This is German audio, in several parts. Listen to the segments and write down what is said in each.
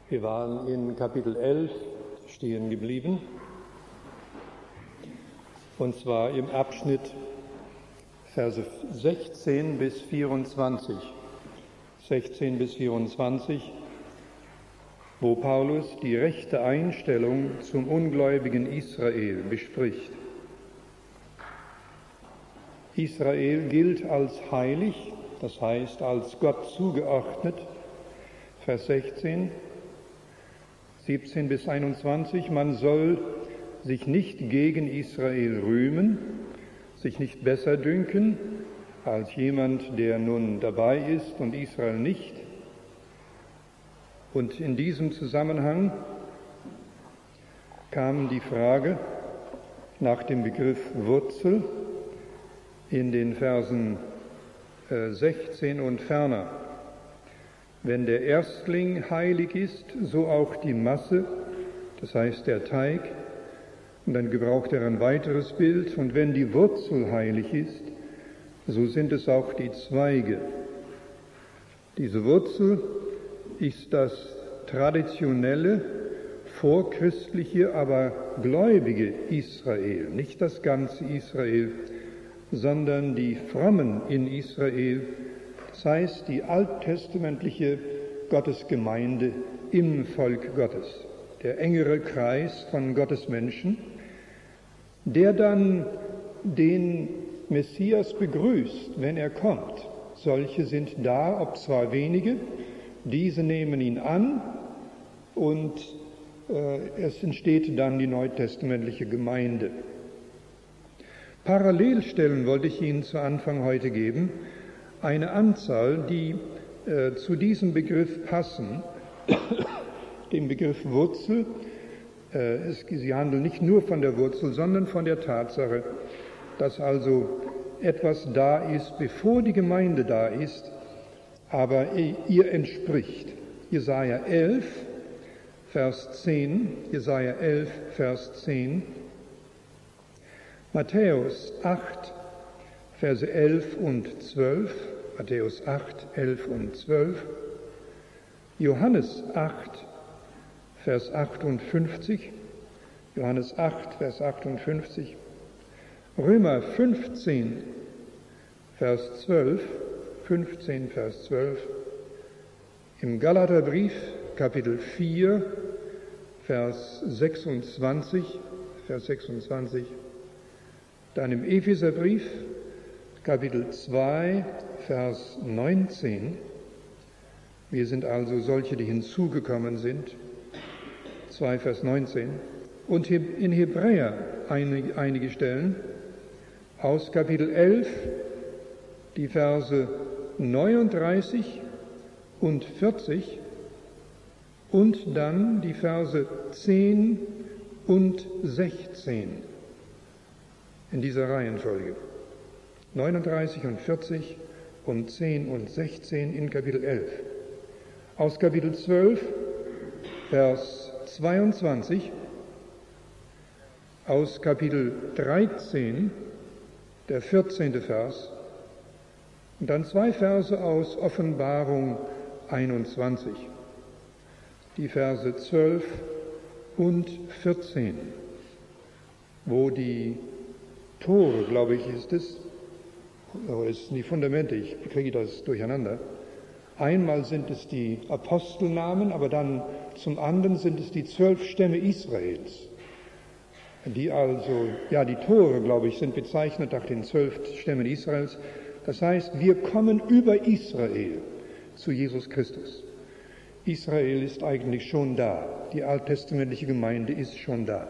Wir waren in Kapitel 11 stehen geblieben, und zwar im Abschnitt Verse 16 bis 24. 16 bis 24, wo Paulus die rechte Einstellung zum ungläubigen Israel bespricht. Israel gilt als heilig, das heißt als Gott zugeordnet. Vers 16, 17 bis 21, man soll sich nicht gegen Israel rühmen, sich nicht besser dünken als jemand, der nun dabei ist und Israel nicht. Und in diesem Zusammenhang kam die Frage nach dem Begriff Wurzel in den Versen 16 und ferner. Wenn der Erstling heilig ist, so auch die Masse, das heißt der Teig. Und dann gebraucht er ein weiteres Bild. Und wenn die Wurzel heilig ist, so sind es auch die Zweige. Diese Wurzel ist das traditionelle, vorchristliche, aber gläubige Israel. Nicht das ganze Israel, sondern die Frommen in Israel, das heißt die alttestamentliche Gottesgemeinde im Volk Gottes, der engere Kreis von Gottes Menschen, der dann den Messias begrüßt, wenn er kommt. Solche sind da, ob zwar wenige, diese nehmen ihn an und es entsteht dann die neutestamentliche Gemeinde. Parallelstellen wollte ich Ihnen zu Anfang heute geben, eine Anzahl, die zu diesem Begriff passen, dem Begriff Wurzel. Sie handeln nicht nur von der Wurzel, sondern von der Tatsache, dass also etwas da ist, bevor die Gemeinde da ist, aber ihr entspricht. Jesaja 11, Vers 10, Jesaja 11, Vers 10, Matthäus 8, Verse 11 und 12, Matthäus 8, 11 und 12, Johannes 8, Vers 58, Johannes 8, Vers 58, Römer 15, Vers 12, 15, Vers 12, im Galaterbrief, Kapitel 4, Vers 26, Vers 26, dann im Epheserbrief, Kapitel 2, Vers 19, wir sind also solche, die hinzugekommen sind, 2, Vers 19, und in Hebräer einige Stellen, aus Kapitel 11, die Verse 39 und 40 und dann die Verse 10 und 16 in dieser Reihenfolge. 39 und 40 und 10 und 16 in Kapitel 11. Aus Kapitel 12, Vers 22, aus Kapitel 13, der 14. Vers, und dann 2 Verse aus Offenbarung 21, die Verse 12 und 14, wo die Tore, glaube ich, ist es, aber es sind die Fundamente, ich kriege das durcheinander. Einmal sind es die Apostelnamen, aber dann zum anderen sind es die 12 Stämme Israels, die also, ja, die Tore, glaube ich, sind bezeichnet nach den 12 Stämmen Israels. Das heißt, wir kommen über Israel zu Jesus Christus. Israel ist eigentlich schon da. Die alttestamentliche Gemeinde ist schon da.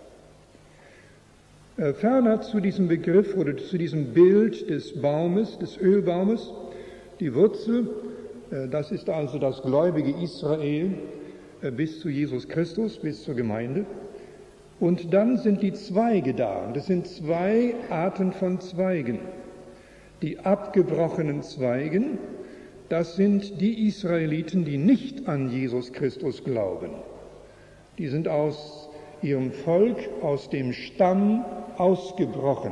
Ferner zu diesem Begriff oder zu diesem Bild des Baumes, des Ölbaumes, die Wurzel, das ist also das gläubige Israel bis zu Jesus Christus, bis zur Gemeinde. Und dann sind die Zweige da. Und es sind 2 Arten von Zweigen. Die abgebrochenen Zweigen, das sind die Israeliten, die nicht an Jesus Christus glauben. Die sind aus ihrem Volk, aus dem Stamm ausgebrochen.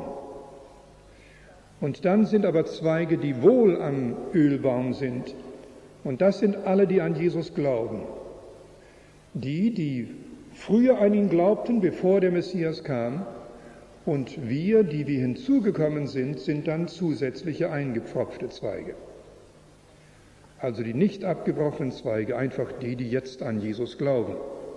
Und dann sind aber Zweige, die wohl am Ölbaum sind. Und das sind alle, die an Jesus glauben. Die früher an ihn glaubten, bevor der Messias kam, und wir, die wir hinzugekommen sind, sind dann zusätzliche eingepfropfte Zweige. Also die nicht abgebrochenen Zweige, einfach die jetzt an Jesus glauben.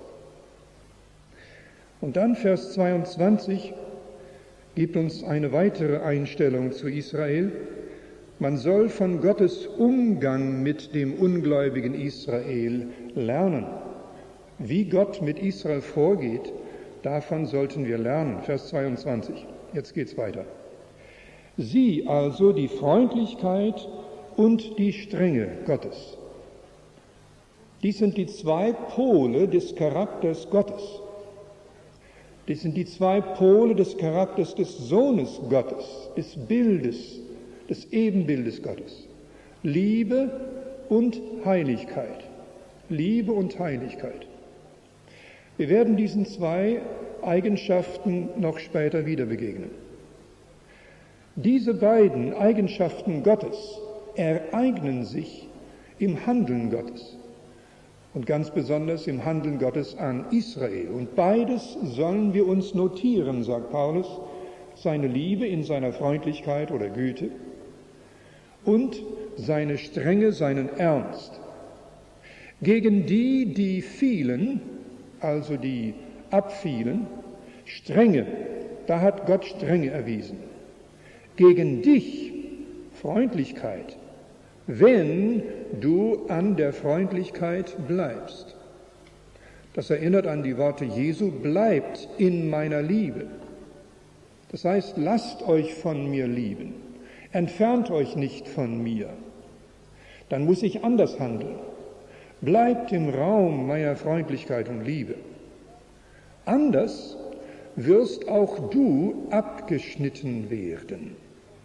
Und dann Vers 22 gibt uns eine weitere Einstellung zu Israel. Man soll von Gottes Umgang mit dem ungläubigen Israel lernen. Wie Gott mit Israel vorgeht, davon sollten wir lernen. Vers 22, jetzt geht's weiter. Sieh also die Freundlichkeit und die Strenge Gottes. Dies sind die zwei Pole des Charakters Gottes. Dies sind die zwei Pole des Charakters des Sohnes Gottes, des Bildes, des Ebenbildes Gottes. Liebe und Heiligkeit. Liebe und Heiligkeit. Wir werden diesen zwei Eigenschaften noch später wieder begegnen. Diese beiden Eigenschaften Gottes ereignen sich im Handeln Gottes und ganz besonders im Handeln Gottes an Israel. Und beides sollen wir uns notieren, sagt Paulus, seine Liebe in seiner Freundlichkeit oder Güte und seine Strenge, seinen Ernst. Gegen die fielen, also die abfielen, Strenge, da hat Gott Strenge erwiesen. Gegen dich Freundlichkeit, wenn du an der Freundlichkeit bleibst. Das erinnert an die Worte Jesu, bleibt in meiner Liebe. Das heißt, lasst euch von mir lieben, entfernt euch nicht von mir. Dann muss ich anders handeln. Bleibt im Raum meiner Freundlichkeit und Liebe. Anders wirst auch du abgeschnitten werden.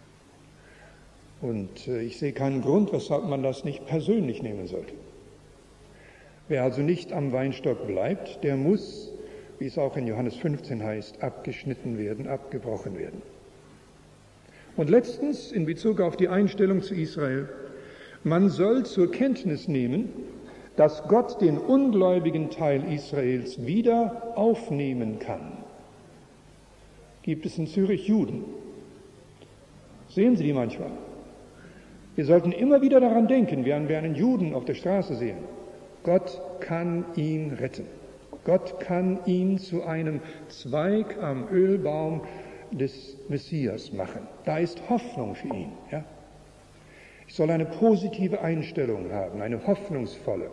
Und ich sehe keinen Grund, weshalb man das nicht persönlich nehmen sollte. Wer also nicht am Weinstock bleibt, der muss, wie es auch in Johannes 15 heißt, abgeschnitten werden, abgebrochen werden. Und letztens, in Bezug auf die Einstellung zu Israel, man soll zur Kenntnis nehmen, dass Gott den ungläubigen Teil Israels wieder aufnehmen kann. Gibt es in Zürich Juden? Sehen Sie die manchmal? Wir sollten immer wieder daran denken, während wir einen Juden auf der Straße sehen. Gott kann ihn retten. Gott kann ihn zu einem Zweig am Ölbaum des Messias machen. Da ist Hoffnung für ihn. Ja? Ich soll eine positive Einstellung haben, eine hoffnungsvolle.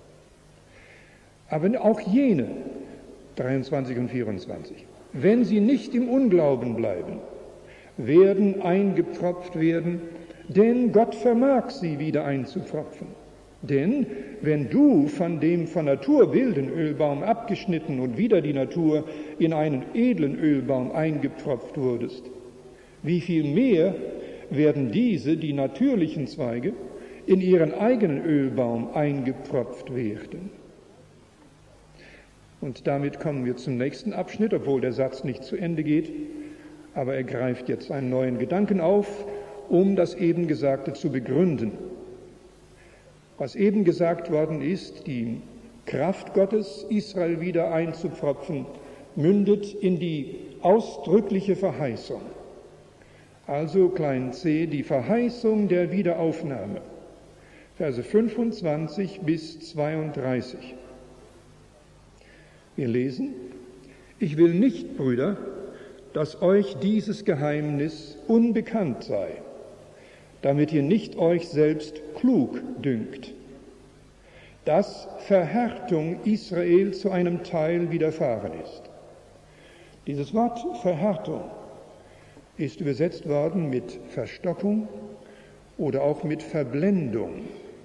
Aber auch jene, 23 und 24, wenn sie nicht im Unglauben bleiben, werden eingepfropft werden, denn Gott vermag sie wieder einzupfropfen. Denn wenn du von dem von Natur wilden Ölbaum abgeschnitten und wieder die Natur in einen edlen Ölbaum eingepfropft wurdest, wie viel mehr werden diese, die natürlichen Zweige, in ihren eigenen Ölbaum eingepfropft werden. Und damit kommen wir zum nächsten Abschnitt, obwohl der Satz nicht zu Ende geht, aber er greift jetzt einen neuen Gedanken auf, um das eben Gesagte zu begründen. Was eben gesagt worden ist, die Kraft Gottes, Israel wieder einzupfropfen, mündet in die ausdrückliche Verheißung. Also klein c, die Verheißung der Wiederaufnahme. Verse 25 bis 32. Wir lesen, ich will nicht, Brüder, dass euch dieses Geheimnis unbekannt sei, damit ihr nicht euch selbst klug dünkt, dass Verhärtung Israel zu einem Teil widerfahren ist. Dieses Wort Verhärtung ist übersetzt worden mit Verstockung oder auch mit Verblendung.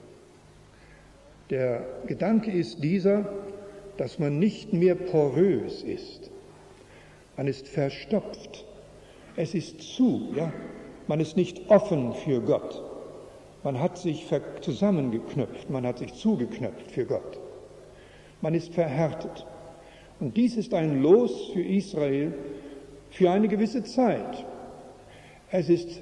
Der Gedanke ist dieser, dass man nicht mehr porös ist. Man ist verstopft. Es ist zu, ja. Man ist nicht offen für Gott. Man hat sich zusammengeknöpft, man hat sich zugeknöpft für Gott. Man ist verhärtet. Und dies ist ein Los für Israel für eine gewisse Zeit. Es ist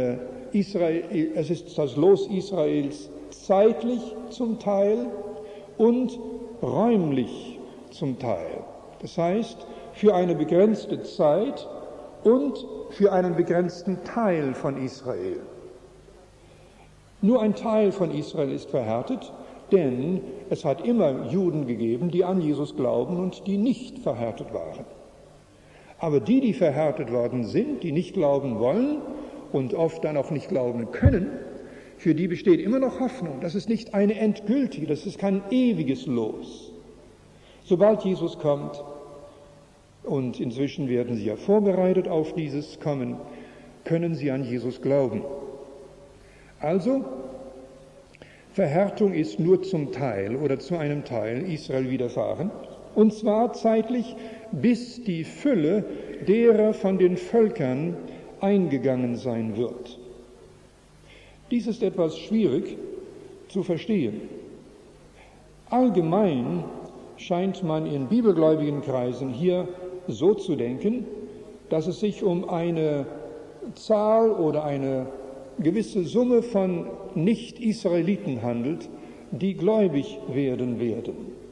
das Los Israels zeitlich zum Teil und räumlich zum Teil. Das heißt, für eine begrenzte Zeit und für einen begrenzten Teil von Israel. Nur ein Teil von Israel ist verhärtet, denn es hat immer Juden gegeben, die an Jesus glauben und die nicht verhärtet waren. Aber die verhärtet worden sind, die nicht glauben wollen und oft dann auch nicht glauben können, für die besteht immer noch Hoffnung. Das ist nicht eine endgültige, das ist kein ewiges Los. Sobald Jesus kommt, und inzwischen werden sie ja vorbereitet auf dieses Kommen, können sie an Jesus glauben. Also, Verhärtung ist nur zum Teil oder zu einem Teil Israel widerfahren, und zwar zeitlich, bis die Fülle derer von den Völkern eingegangen sein wird. Dies ist etwas schwierig zu verstehen. Allgemein scheint man in bibelgläubigen Kreisen hier so zu denken, dass es sich um eine Zahl oder eine gewisse Summe von Nicht-Israeliten handelt, die gläubig werden werden.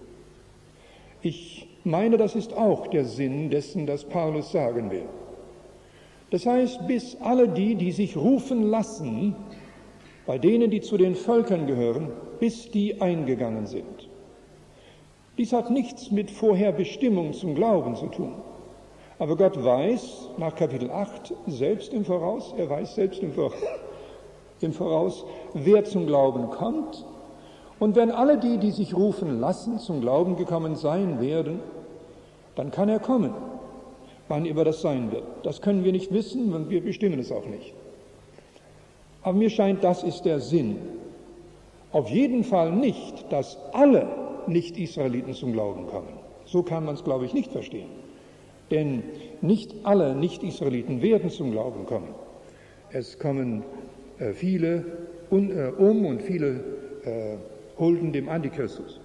Ich meine, das ist auch der Sinn dessen, das Paulus sagen will. Das heißt, bis alle die sich rufen lassen, bei denen, die zu den Völkern gehören, bis die eingegangen sind. Dies hat nichts mit Vorherbestimmung zum Glauben zu tun. Aber Gott weiß nach Kapitel 8 selbst im Voraus, er weiß selbst im Voraus, wer zum Glauben kommt. Und wenn alle die sich rufen lassen, zum Glauben gekommen sein werden, dann kann er kommen. Wann immer das sein wird, das können wir nicht wissen und wir bestimmen es auch nicht. Aber mir scheint, das ist der Sinn. Auf jeden Fall nicht, dass alle Nicht-Israeliten zum Glauben kommen. So kann man es, glaube ich, nicht verstehen. Denn nicht alle Nicht-Israeliten werden zum Glauben kommen. Es kommen viele und viele hulden dem Antichristus.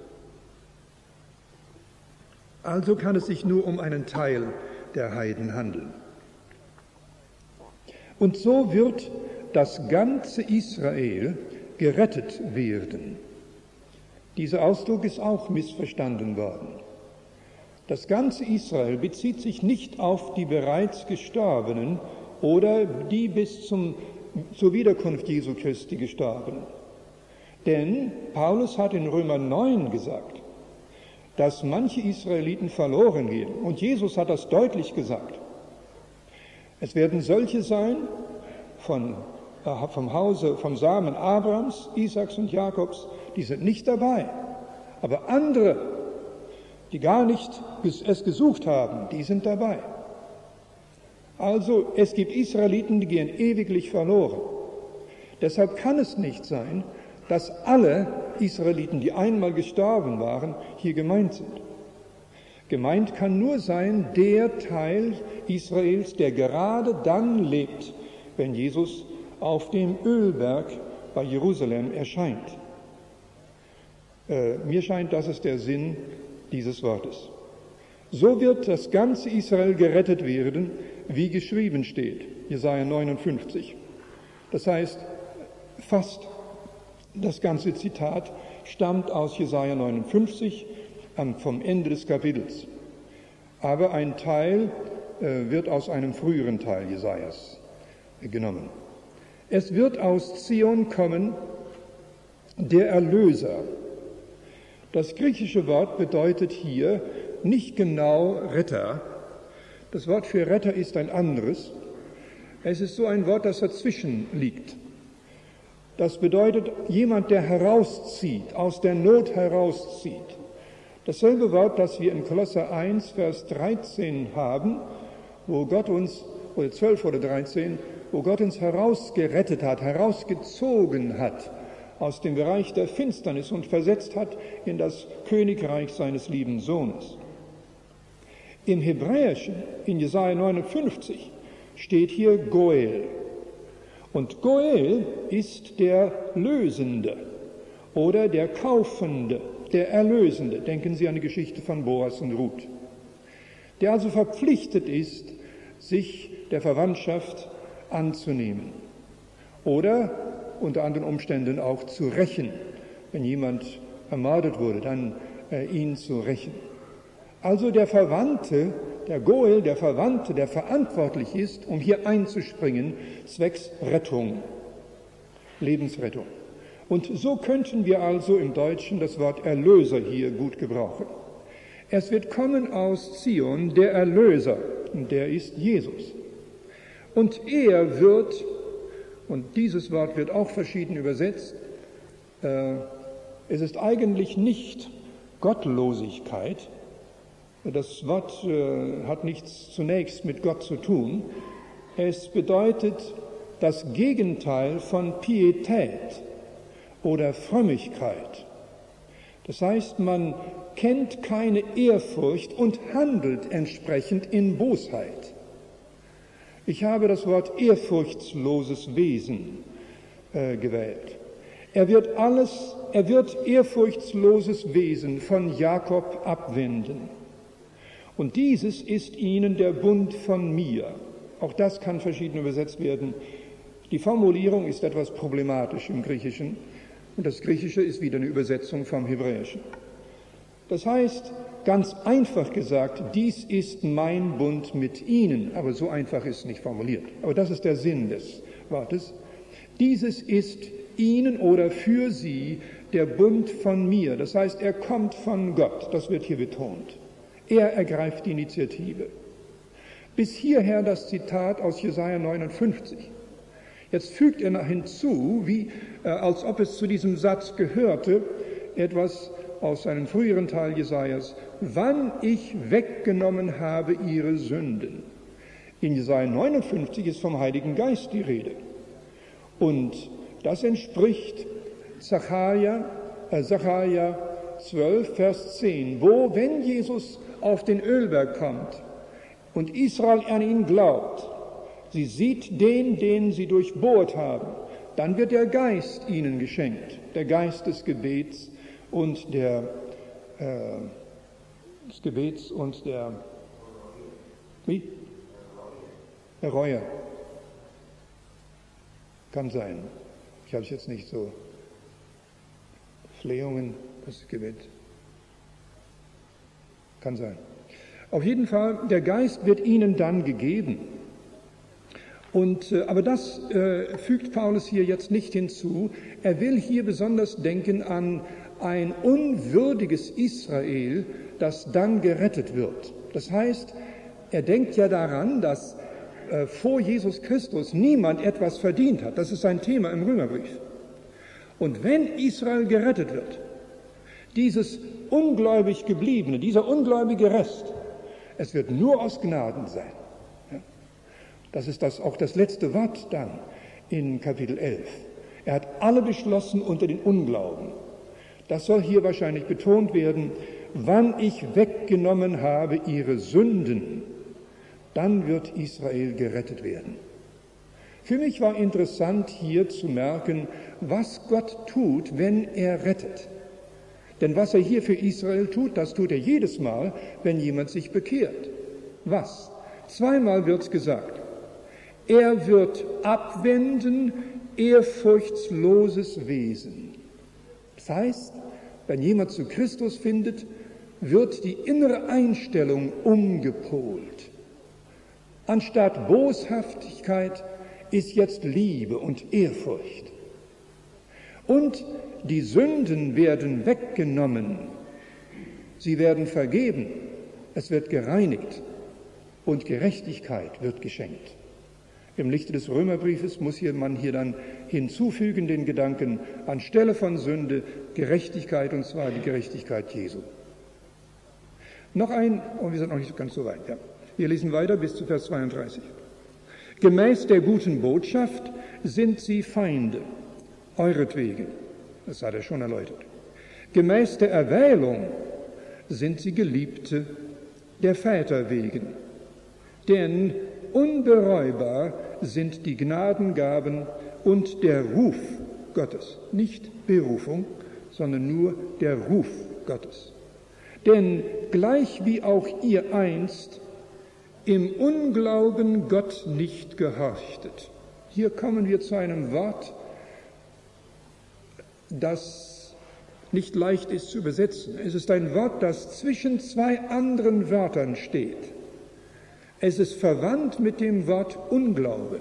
Also kann es sich nur um einen Teil der Heiden handeln. Und so wird das ganze Israel gerettet werden. Dieser Ausdruck ist auch missverstanden worden. Das ganze Israel bezieht sich nicht auf die bereits Gestorbenen oder die bis zur Wiederkunft Jesu Christi Gestorbenen. Denn Paulus hat in Römer 9 gesagt, dass manche Israeliten verloren gehen. Und Jesus hat das deutlich gesagt. Es werden solche sein vom Samen Abrahams, Isaaks und Jakobs, die sind nicht dabei. Aber andere, die gar nicht es gesucht haben, die sind dabei. Also es gibt Israeliten, die gehen ewiglich verloren. Deshalb kann es nicht sein, dass alle Israeliten, die einmal gestorben waren, hier gemeint sind. Gemeint kann nur sein der Teil Israels, der gerade dann lebt, wenn Jesus auf dem Ölberg bei Jerusalem erscheint. Mir scheint, das ist der Sinn dieses Wortes. So wird das ganze Israel gerettet werden, wie geschrieben steht, Jesaja 59. Das heißt, fast das ganze Zitat stammt aus Jesaja 59 vom Ende des Kapitels. Aber ein Teil wird aus einem früheren Teil Jesajas genommen. Es wird aus Zion kommen der Erlöser. Das griechische Wort bedeutet hier nicht genau Retter. Das Wort für Retter ist ein anderes. Es ist so ein Wort, das dazwischen liegt. Das bedeutet jemand, der herauszieht, aus der Not herauszieht. Dasselbe Wort, das wir in Kolosser 1, Vers 13 haben, wo Gott uns, oder 12 oder 13, wo Gott uns herausgerettet hat, herausgezogen hat aus dem Bereich der Finsternis und versetzt hat in das Königreich seines lieben Sohnes. Im Hebräischen, in Jesaja 59, steht hier Goel. Und Goel ist der Lösende oder der Kaufende, der Erlösende. Denken Sie an die Geschichte von Boas und Ruth. Der also verpflichtet ist, sich der Verwandtschaft anzunehmen oder unter anderen Umständen auch zu rächen, wenn jemand ermordet wurde, dann ihn zu rächen. Also der Verwandte, der Goel, der Verwandte, der verantwortlich ist, um hier einzuspringen, zwecks Rettung, Lebensrettung. Und so könnten wir also im Deutschen das Wort Erlöser hier gut gebrauchen. Es wird kommen aus Zion der Erlöser, und der ist Jesus. Und er wird, und dieses Wort wird auch verschieden übersetzt, es ist eigentlich nicht Gottlosigkeit. Das Wort hat nichts zunächst mit Gott zu tun. Es bedeutet das Gegenteil von Pietät oder Frömmigkeit. Das heißt, man kennt keine Ehrfurcht und handelt entsprechend in Bosheit. Ich habe das Wort ehrfurchtsloses Wesen gewählt. Er wird ehrfurchtsloses Wesen von Jakob abwenden. Und dieses ist ihnen der Bund von mir. Auch das kann verschieden übersetzt werden. Die Formulierung ist etwas problematisch im Griechischen. Und das Griechische ist wieder eine Übersetzung vom Hebräischen. Das heißt, ganz einfach gesagt, dies ist mein Bund mit ihnen. Aber so einfach ist es nicht formuliert. Aber das ist der Sinn des Wortes. Dieses ist ihnen oder für sie der Bund von mir. Das heißt, er kommt von Gott. Das wird hier betont. Er ergreift die Initiative. Bis hierher das Zitat aus Jesaja 59. Jetzt fügt er hinzu, als ob es zu diesem Satz gehörte, etwas aus einem früheren Teil Jesajas, wann ich weggenommen habe ihre Sünden. In Jesaja 59 ist vom Heiligen Geist die Rede. Und das entspricht Sacharja 12, Vers 10, wo, wenn Jesus auf den Ölberg kommt und Israel an ihn glaubt, sie sieht den sie durchbohrt haben, dann wird der Geist ihnen geschenkt, der Geist des Gebets und der Reue. Kann sein. Ich habe es jetzt nicht so. Flehungen, das Gebet. Kann sein. Auf jeden Fall, der Geist wird ihnen dann gegeben. Aber das fügt Paulus hier jetzt nicht hinzu. Er will hier besonders denken an ein unwürdiges Israel, das dann gerettet wird. Das heißt, er denkt ja daran, dass vor Jesus Christus niemand etwas verdient hat. Das ist ein Thema im Römerbrief. Und wenn Israel gerettet wird, dieses ungläubig Gebliebene, dieser ungläubige Rest, es wird nur aus Gnaden sein. Das ist auch das letzte Wort dann in Kapitel 11. Er hat alle beschlossen unter den Unglauben. Das soll hier wahrscheinlich betont werden, wann ich weggenommen habe ihre Sünden, dann wird Israel gerettet werden. Für mich war interessant hier zu merken, was Gott tut, wenn er rettet. Denn was er hier für Israel tut, das tut er jedes Mal, wenn jemand sich bekehrt. Was? Zweimal wird's gesagt. Er wird abwenden ehrfurchtsloses Wesen. Das heißt, wenn jemand zu Christus findet, wird die innere Einstellung umgepolt. Anstatt Boshaftigkeit ist jetzt Liebe und Ehrfurcht. Und die Sünden werden weggenommen. Sie werden vergeben. Es wird gereinigt. Und Gerechtigkeit wird geschenkt. Im Lichte des Römerbriefes muss man hier dann hinzufügen den Gedanken, anstelle von Sünde, Gerechtigkeit, und zwar die Gerechtigkeit Jesu. Wir sind noch nicht ganz so weit. Ja. Wir lesen weiter bis zu Vers 32. Gemäß der guten Botschaft sind sie Feinde, euretwegen. Das hat er schon erläutert. Gemäß der Erwählung sind sie Geliebte der Väter wegen. Denn unbereubar sind die Gnadengaben und der Ruf Gottes. Nicht Berufung, sondern nur der Ruf Gottes. Denn gleich wie auch ihr einst im Unglauben Gott nicht gehorchtet. Hier kommen wir zu einem Wort, das nicht leicht ist zu übersetzen. Es ist ein Wort, das zwischen zwei anderen Wörtern steht. Es ist verwandt mit dem Wort Unglauben.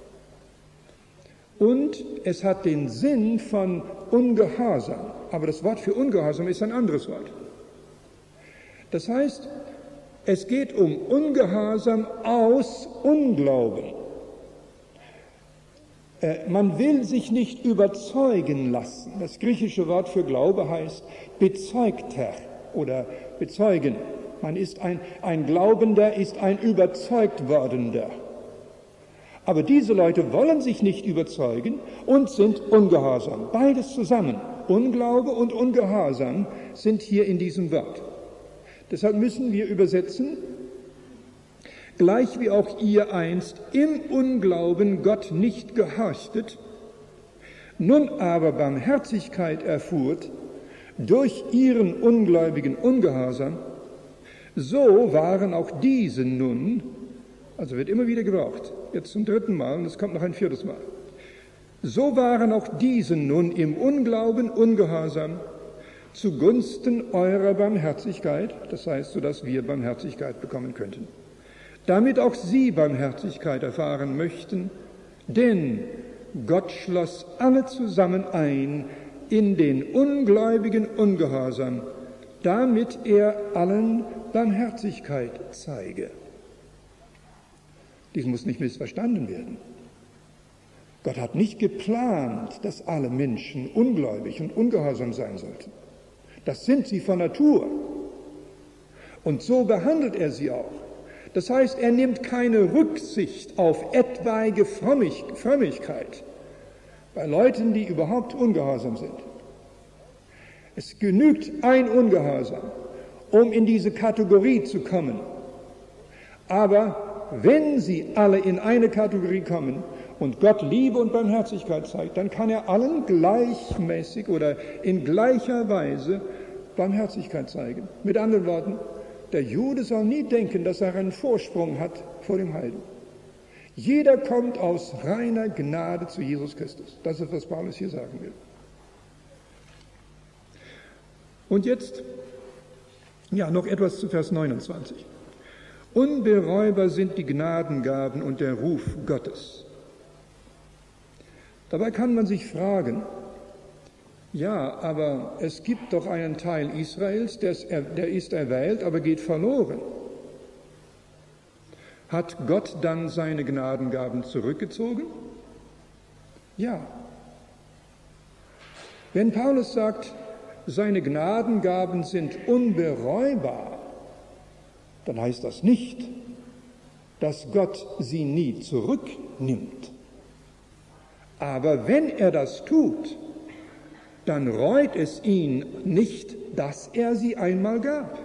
Und es hat den Sinn von Ungehorsam. Aber das Wort für Ungehorsam ist ein anderes Wort. Das heißt, es geht um Ungehorsam aus Unglauben. Man will sich nicht überzeugen lassen. Das griechische Wort für Glaube heißt bezeugter oder bezeugen. Man ist ein Glaubender, ist ein überzeugt Wordender. Aber diese Leute wollen sich nicht überzeugen und sind ungehorsam. Beides zusammen, Unglaube und Ungehorsam, sind hier in diesem Wort. Deshalb müssen wir übersetzen, gleich wie auch ihr einst im Unglauben Gott nicht gehorchtet, nun aber Barmherzigkeit erfuhrt durch ihren ungläubigen Ungehorsam, so waren auch diese nun, also wird immer wieder gebraucht, jetzt zum 3. Mal und es kommt noch ein 4. Mal, so waren auch diese nun im Unglauben ungehorsam zugunsten eurer Barmherzigkeit, das heißt, sodass wir Barmherzigkeit bekommen könnten, damit auch sie Barmherzigkeit erfahren möchten, denn Gott schloss alle zusammen ein in den ungläubigen Ungehorsam, damit er allen Barmherzigkeit zeige. Dies muss nicht missverstanden werden. Gott hat nicht geplant, dass alle Menschen ungläubig und ungehorsam sein sollten. Das sind sie von Natur. Und so behandelt er sie auch. Das heißt, er nimmt keine Rücksicht auf etwaige Frömmigkeit bei Leuten, die überhaupt ungehorsam sind. Es genügt ein Ungehorsam, um in diese Kategorie zu kommen. Aber wenn sie alle in eine Kategorie kommen und Gott Liebe und Barmherzigkeit zeigt, dann kann er allen gleichmäßig oder in gleicher Weise Barmherzigkeit zeigen. Mit anderen Worten, der Jude soll nie denken, dass er einen Vorsprung hat vor dem Heiden. Jeder kommt aus reiner Gnade zu Jesus Christus. Das ist, was Paulus hier sagen will. Und jetzt, noch etwas zu Vers 29. Unbereubar sind die Gnadengaben und der Ruf Gottes. Dabei kann man sich fragen, ja, aber es gibt doch einen Teil Israels, der ist erwählt, aber geht verloren. Hat Gott dann seine Gnadengaben zurückgezogen? Ja. Wenn Paulus sagt, seine Gnadengaben sind unbereubar, dann heißt das nicht, dass Gott sie nie zurücknimmt. Aber wenn er das tut, dann reut es ihn nicht, dass er sie einmal gab.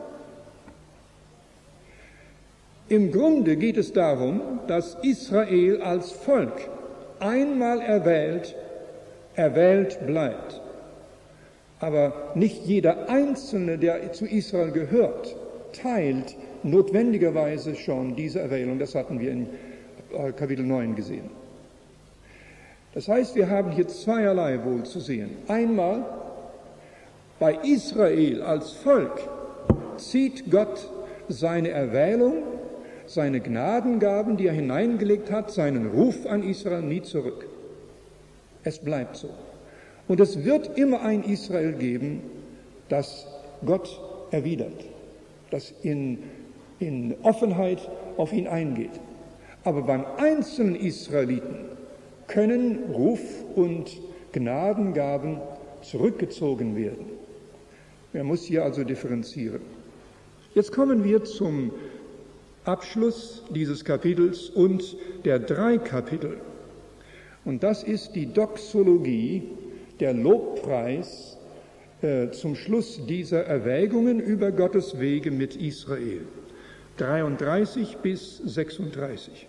Im Grunde geht es darum, dass Israel als Volk einmal erwählt bleibt. Aber nicht jeder Einzelne, der zu Israel gehört, teilt notwendigerweise schon diese Erwählung. Das hatten wir in Kapitel 9 gesehen. Das heißt, wir haben hier zweierlei wohl zu sehen. Einmal, bei Israel als Volk zieht Gott seine Erwählung, seine Gnadengaben, die er hineingelegt hat, seinen Ruf an Israel nie zurück. Es bleibt so. Und es wird immer ein Israel geben, das Gott erwidert, das in Offenheit auf ihn eingeht. Aber beim einzelnen Israeliten können Ruf und Gnadengaben zurückgezogen werden. Man muss hier also differenzieren. Jetzt kommen wir zum Abschluss dieses Kapitels und der 3 Kapitel. Und das ist die Doxologie, der Lobpreis zum Schluss dieser Erwägungen über Gottes Wege mit Israel. 33 bis 36.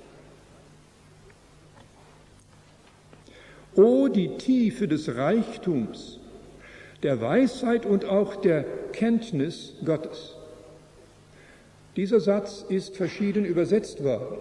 O die Tiefe des Reichtums, der Weisheit und auch der Kenntnis Gottes. Dieser Satz ist verschieden übersetzt worden.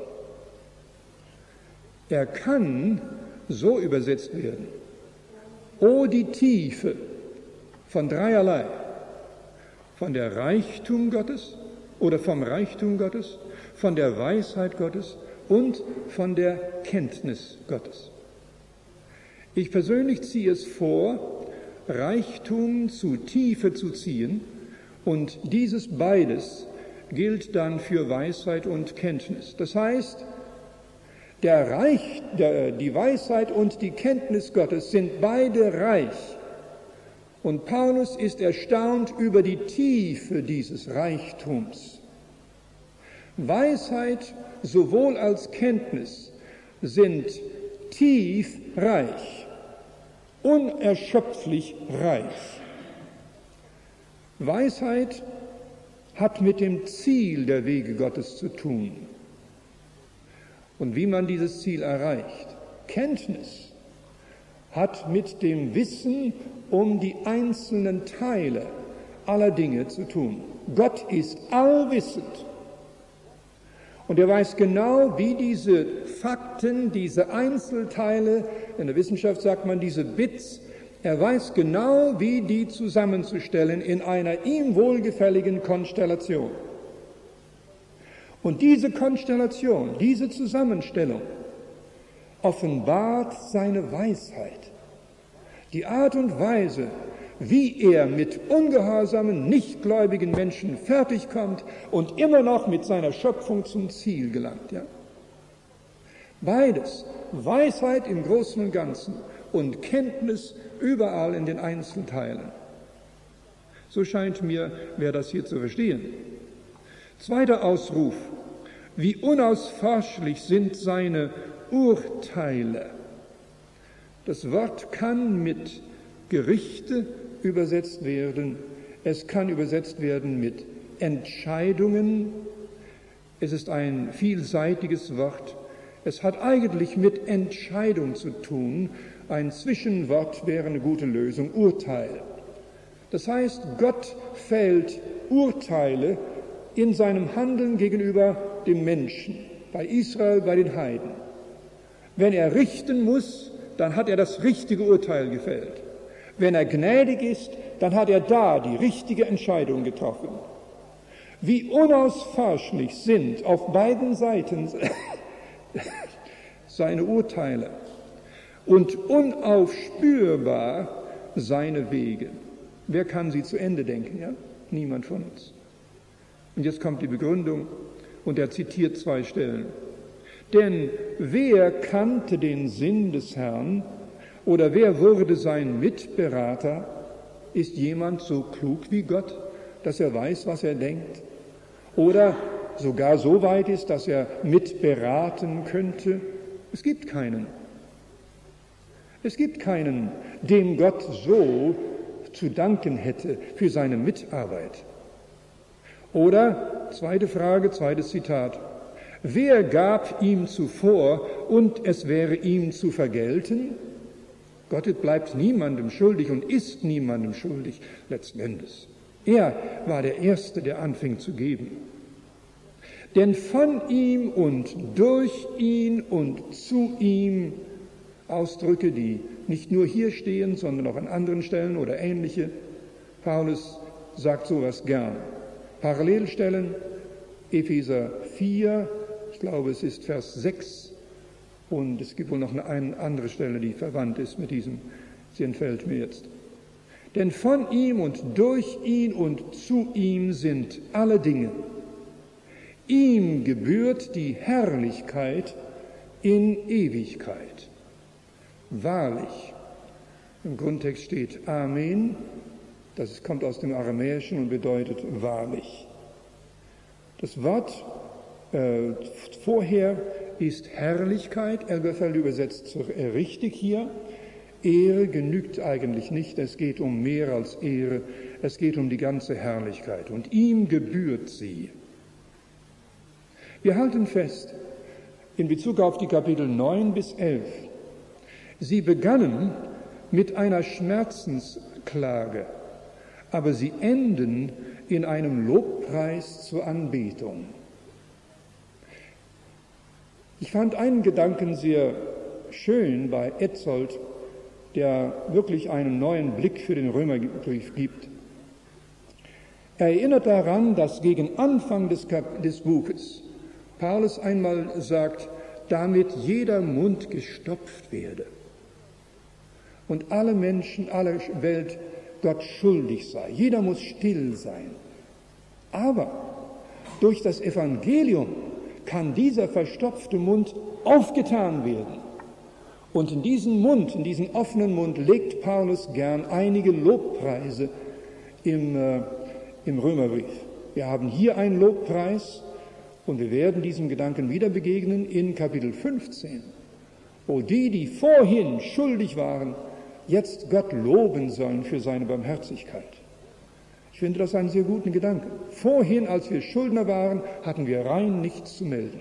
Er kann so übersetzt werden. O die Tiefe von dreierlei. Von der Reichtum Gottes oder vom Reichtum Gottes, von der Weisheit Gottes und von der Kenntnis Gottes. Ich persönlich ziehe es vor, Reichtum zu Tiefe zu ziehen, und dieses beides gilt dann für Weisheit und Kenntnis. Das heißt, die Weisheit und die Kenntnis Gottes sind beide reich. Und Paulus ist erstaunt über die Tiefe dieses Reichtums. Weisheit sowohl als Kenntnis sind tief reich, unerschöpflich reich. Weisheit hat mit dem Ziel der Wege Gottes zu tun und wie man dieses Ziel erreicht. Kenntnis hat mit dem Wissen um die einzelnen Teile aller Dinge zu tun. Gott ist allwissend und er weiß genau, wie diese Fakten, diese Einzelteile, in der Wissenschaft sagt man diese Bits, er weiß genau, wie die zusammenzustellen in einer ihm wohlgefälligen Konstellation. Und diese Konstellation, diese Zusammenstellung offenbart seine Weisheit. Die Art und Weise, wie er mit ungehorsamen, nichtgläubigen Menschen fertigkommt und immer noch mit seiner Schöpfung zum Ziel gelangt. Ja? Beides, Weisheit im Großen und Ganzen und Kenntnis überall in den Einzelteilen. So scheint mir, wer das hier zu verstehen. Zweiter Ausruf: Wie unausforschlich sind seine Urteile. Das Wort kann mit Gerichte übersetzt werden. Es kann übersetzt werden mit Entscheidungen. Es ist ein vielseitiges Wort. Es hat eigentlich mit Entscheidung zu tun. Ein Zwischenwort wäre eine gute Lösung, Urteil. Das heißt, Gott fällt Urteile in seinem Handeln gegenüber dem Menschen, bei Israel, bei den Heiden. Wenn er richten muss, dann hat er das richtige Urteil gefällt. Wenn er gnädig ist, dann hat er da die richtige Entscheidung getroffen. Wie unausforschlich sind auf beiden Seiten seine Urteile und unaufspürbar seine Wege. Wer kann sie zu Ende denken? Ja? Niemand von uns. Und jetzt kommt die Begründung und er zitiert 2 Stellen. Denn wer kannte den Sinn des Herrn oder wer wurde sein Mitberater? Ist jemand so klug wie Gott, dass er weiß, was er denkt? Oder sogar so weit ist, dass er mitberaten könnte? Es gibt keinen. Es gibt keinen, dem Gott so zu danken hätte für seine Mitarbeit. Oder, zweite Frage, zweites Zitat. Wer gab ihm zuvor und es wäre ihm zu vergelten? Gott bleibt niemandem schuldig und ist niemandem schuldig, letzten Endes. Er war der Erste, der anfing zu geben. Denn von ihm und durch ihn und zu ihm, Ausdrücke, die nicht nur hier stehen, sondern auch an anderen Stellen oder ähnliche. Paulus sagt sowas gern. Parallelstellen, Epheser 4, ich glaube es ist Vers 6, und es gibt wohl noch eine andere Stelle, die verwandt ist mit diesem, sie entfällt mir jetzt. Denn von ihm und durch ihn und zu ihm sind alle Dinge. Ihm gebührt die Herrlichkeit in Ewigkeit. Wahrlich. Im Grundtext steht Amen. Das kommt aus dem Aramäischen und bedeutet wahrlich. Das Wort vorher ist Herrlichkeit. Elberfeld übersetzt richtig hier. Ehre genügt eigentlich nicht. Es geht um mehr als Ehre. Es geht um die ganze Herrlichkeit. Und ihm gebührt sie. Wir halten fest, in Bezug auf die Kapitel 9 bis 11, sie begannen mit einer Schmerzensklage, aber sie enden in einem Lobpreis zur Anbetung. Ich fand einen Gedanken sehr schön bei Etzold, der wirklich einen neuen Blick für den Römerbrief gibt. Er erinnert daran, dass gegen Anfang des Buches Paulus einmal sagt, damit jeder Mund gestopft werde und alle Menschen, alle Welt Gott schuldig sei. Jeder muss still sein. Aber durch das Evangelium kann dieser verstopfte Mund aufgetan werden. Und in diesen Mund, in diesen offenen Mund legt Paulus gern einige Lobpreise im Römerbrief. Wir haben hier einen Lobpreis und wir werden diesem Gedanken wieder begegnen in Kapitel 15, wo die vorhin schuldig waren, jetzt Gott loben sollen für seine Barmherzigkeit. Ich finde das einen sehr guten Gedanken. Vorhin, als wir Schuldner waren, hatten wir rein nichts zu melden.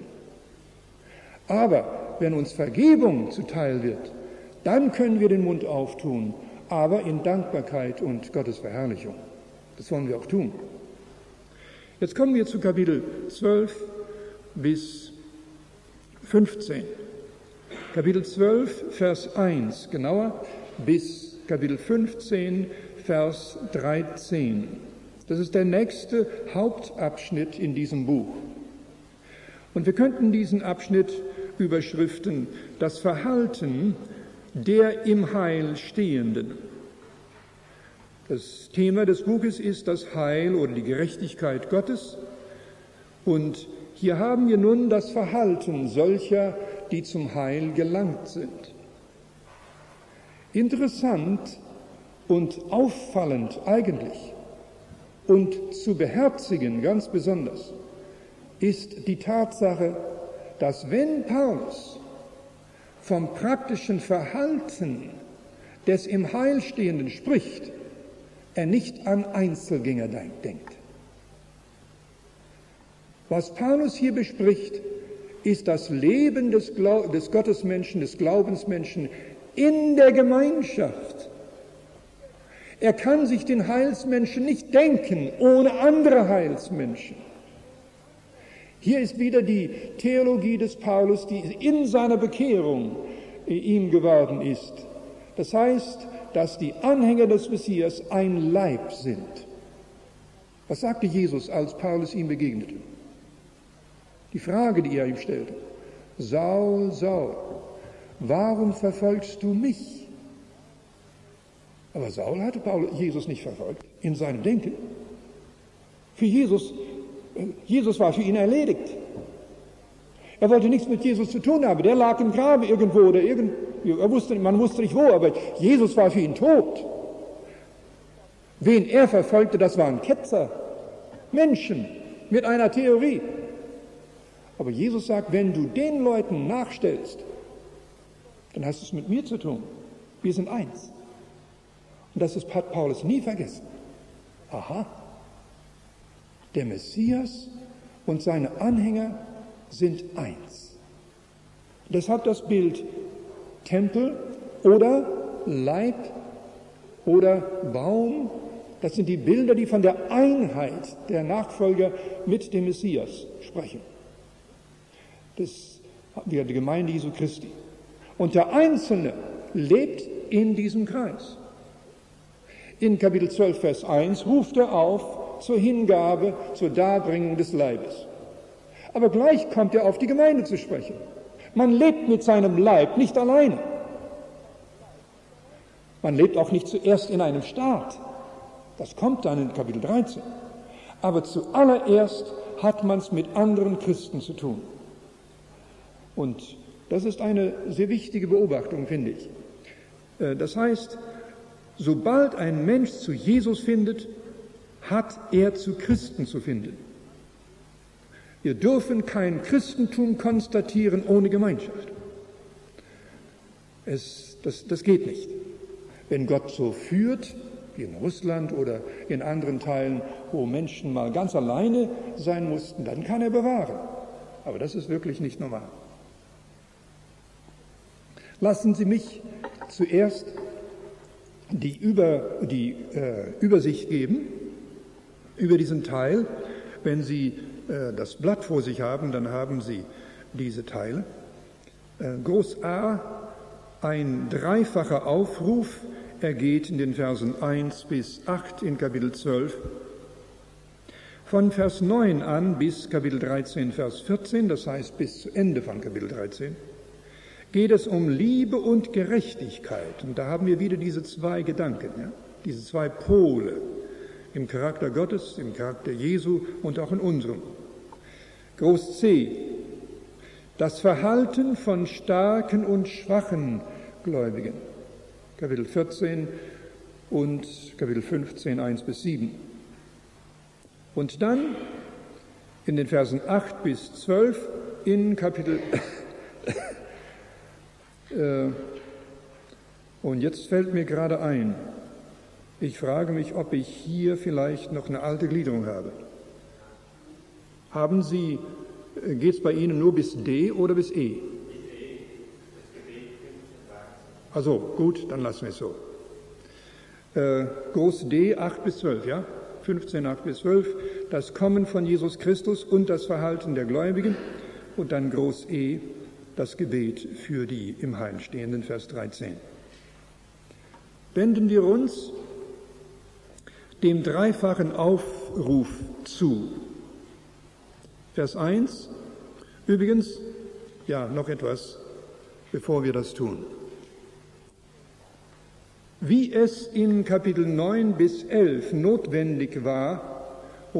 Aber wenn uns Vergebung zuteil wird, dann können wir den Mund auftun, aber in Dankbarkeit und Gottes Verherrlichung. Das wollen wir auch tun. Jetzt kommen wir zu Kapitel 12 bis 15. Kapitel 12, Vers 1, genauer, bis Kapitel 15, Vers 13. Das ist der nächste Hauptabschnitt in diesem Buch. Und wir könnten diesen Abschnitt überschriften: Das Verhalten der im Heil Stehenden. Das Thema des Buches ist das Heil oder die Gerechtigkeit Gottes. Und hier haben wir nun das Verhalten solcher, die zum Heil gelangt sind. Interessant und auffallend eigentlich und zu beherzigen ganz besonders ist die Tatsache, dass wenn Paulus vom praktischen Verhalten des im Heil Stehenden spricht, er nicht an Einzelgänger denkt. Was Paulus hier bespricht, ist das Leben des Gottesmenschen, des Glaubensmenschen in der Gemeinschaft. Er kann sich den Heilsmenschen nicht denken ohne andere Heilsmenschen. Hier ist wieder die Theologie des Paulus, die in seiner Bekehrung ihm geworden ist. Das heißt, dass die Anhänger des Messias ein Leib sind. Was sagte Jesus, als Paulus ihm begegnete? Die Frage, die er ihm stellte: Saul, Saul, warum verfolgst du mich? Aber Saul hatte Jesus nicht verfolgt in seinem Denken. Für Jesus war für ihn erledigt. Er wollte nichts mit Jesus zu tun haben. Der lag im Grabe irgendwo oder man wusste nicht wo, aber Jesus war für ihn tot. Wen er verfolgte, das waren Ketzer, Menschen mit einer Theorie. Aber Jesus sagt, wenn du den Leuten nachstellst, dann hast du es mit mir zu tun. Wir sind eins. Und das hat Paulus nie vergessen. Aha, der Messias und seine Anhänger sind eins. Deshalb das Bild Tempel oder Leib oder Baum, das sind die Bilder, die von der Einheit der Nachfolger mit dem Messias sprechen. Das ist die Gemeinde Jesu Christi. Und der Einzelne lebt in diesem Kreis. In Kapitel 12, Vers 1 ruft er auf zur Hingabe, zur Darbringung des Leibes. Aber gleich kommt er auf die Gemeinde zu sprechen. Man lebt mit seinem Leib nicht alleine. Man lebt auch nicht zuerst in einem Staat. Das kommt dann in Kapitel 13. Aber zuallererst hat man es mit anderen Christen zu tun. Und das ist eine sehr wichtige Beobachtung, finde ich. Das heißt, sobald ein Mensch zu Jesus findet, hat er zu Christen zu finden. Wir dürfen kein Christentum konstatieren ohne Gemeinschaft. Das geht nicht. Wenn Gott so führt, wie in Russland oder in anderen Teilen, wo Menschen mal ganz alleine sein mussten, dann kann er bewahren. Aber das ist wirklich nicht normal. Lassen Sie mich zuerst die Übersicht geben über diesen Teil. Wenn Sie das Blatt vor sich haben, dann haben Sie diese Teile. Groß A Ein dreifacher Aufruf ergeht in den Versen 1 bis 8 in Kapitel 12. Von Vers 9 an bis Kapitel 13, Vers 14, das heißt bis zu Ende von Kapitel 13, geht es um Liebe und Gerechtigkeit. Und da haben wir wieder diese zwei Gedanken, ja? Diese zwei Pole im Charakter Gottes, im Charakter Jesu und auch in unserem. Groß C. Das Verhalten von starken und schwachen Gläubigen. Kapitel 14 und Kapitel 15, 1 bis 7. Und dann in den Versen 8 bis 12 in Kapitel und jetzt fällt mir gerade ein, ich frage mich, ob ich hier vielleicht noch eine alte Gliederung habe. Haben Sie, geht es bei Ihnen nur bis D oder bis E? Also gut, dann lassen wir es so. Groß D 8 bis 12, ja? 15, 8 bis 12, das Kommen von Jesus Christus und das Verhalten der Gläubigen. Und dann Groß E, das Gebet für die im Heil stehenden, Vers 13. Wenden wir uns dem dreifachen Aufruf zu. Vers 1, übrigens, ja, noch etwas, bevor wir das tun. Wie es in Kapitel 9 bis 11 notwendig war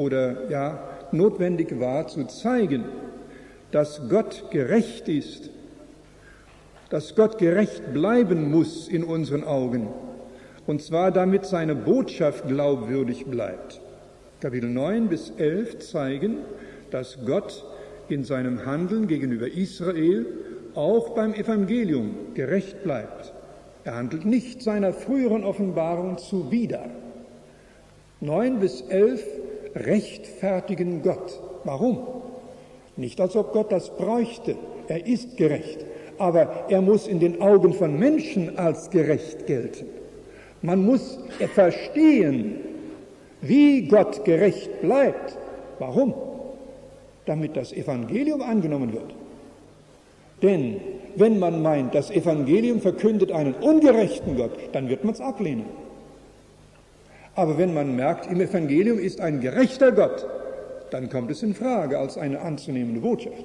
zu zeigen, dass Gott gerecht ist, dass Gott gerecht bleiben muss in unseren Augen, und zwar damit seine Botschaft glaubwürdig bleibt. Kapitel 9 bis 11 zeigen, dass Gott in seinem Handeln gegenüber Israel auch beim Evangelium gerecht bleibt. Er handelt nicht seiner früheren Offenbarung zuwider. 9 bis 11 rechtfertigen Gott. Warum? Nicht, als ob Gott das bräuchte. Er ist gerecht. Aber er muss in den Augen von Menschen als gerecht gelten. Man muss verstehen, wie Gott gerecht bleibt. Warum? Damit das Evangelium angenommen wird. Denn wenn man meint, das Evangelium verkündet einen ungerechten Gott, dann wird man es ablehnen. Aber wenn man merkt, im Evangelium ist ein gerechter Gott, dann kommt es in Frage als eine anzunehmende Botschaft.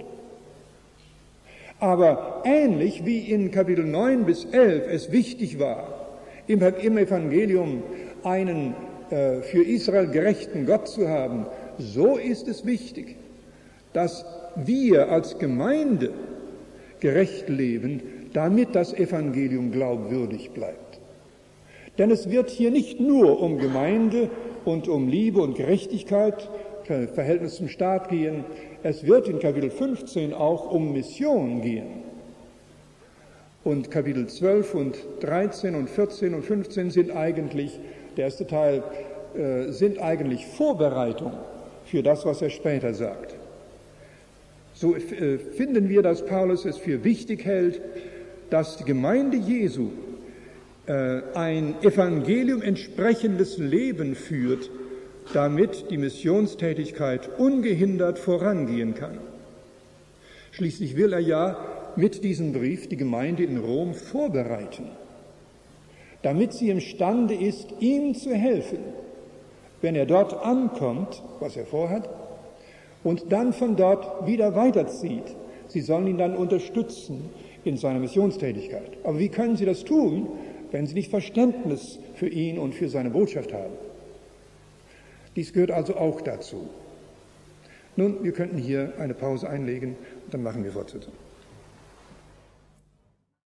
Aber ähnlich wie in Kapitel 9 bis 11 es wichtig war, im Evangelium einen für Israel gerechten Gott zu haben, so ist es wichtig, dass wir als Gemeinde gerecht leben, damit das Evangelium glaubwürdig bleibt. Denn es wird hier nicht nur um Gemeinde und um Liebe und Gerechtigkeit, Verhältnis zum Staat gehen, es wird in Kapitel 15 auch um Mission gehen. Und Kapitel 12 und 13 und 14 und 15 sind eigentlich, der erste Teil, sind eigentlich Vorbereitung für das, was er später sagt. So finden wir, dass Paulus es für wichtig hält, dass die Gemeinde Jesu ein Evangelium entsprechendes Leben führt, damit die Missionstätigkeit ungehindert vorangehen kann. Schließlich will er ja mit diesem Brief die Gemeinde in Rom vorbereiten, damit sie imstande ist, ihm zu helfen, wenn er dort ankommt, was er vorhat, und dann von dort wieder weiterzieht. Sie sollen ihn dann unterstützen in seiner Missionstätigkeit. Aber wie können sie das tun, wenn sie nicht Verständnis für ihn und für seine Botschaft haben? Dies gehört also auch dazu. Nun, wir könnten hier eine Pause einlegen und dann machen wir Fortsetzung.